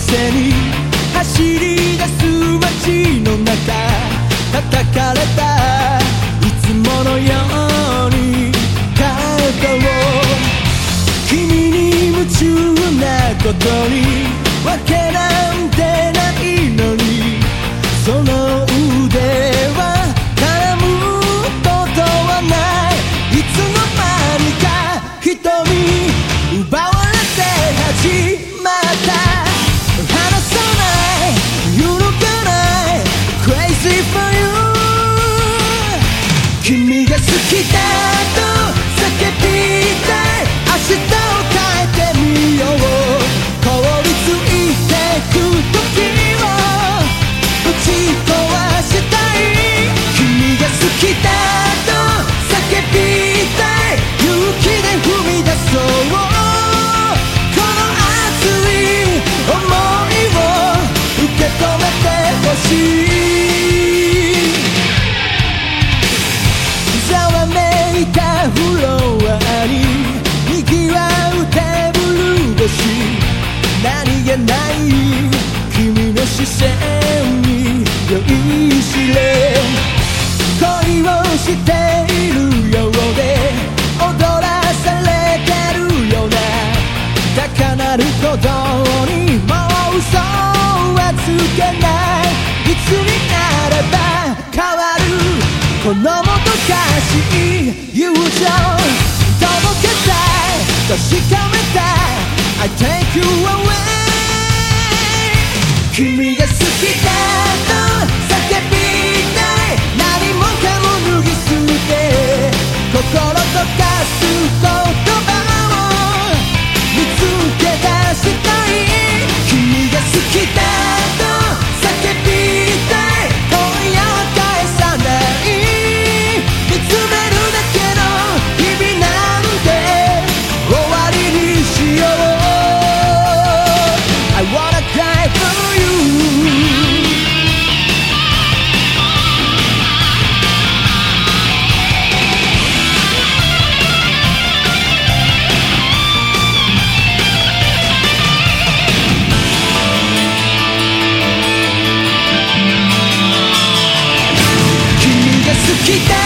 せに走り出す街の中叩かれたいつものようにカードを君に夢中なことにわけなんてないのにその腕は絡むことはないいつの間にか瞳奪われて始まった離さない揺るがない Crazy for you 君が好きだと叫びたい明日を変えてみよう凍りついてく時をぶち壊したい君が好きだと叫びたい勇気で踏み出そうこの熱い想いを受け止めてほしいざわめいたフロアに賑わうテーブル越し何気ない君の視線に酔いしれ恋をしているようで踊らされてるような高鳴る鼓動にもう嘘はつけないいつになれば変わるこのもどかしい友情届けたい確かめたい I take you away 君が好きだと叫びたい何もかも脱ぎ捨て心溶かす言葉を見つけ出したい君が好きだと叫びたい今夜は返さない見つめるだけの日々なんて終わりにしよう I wanna cry for you君が好きだ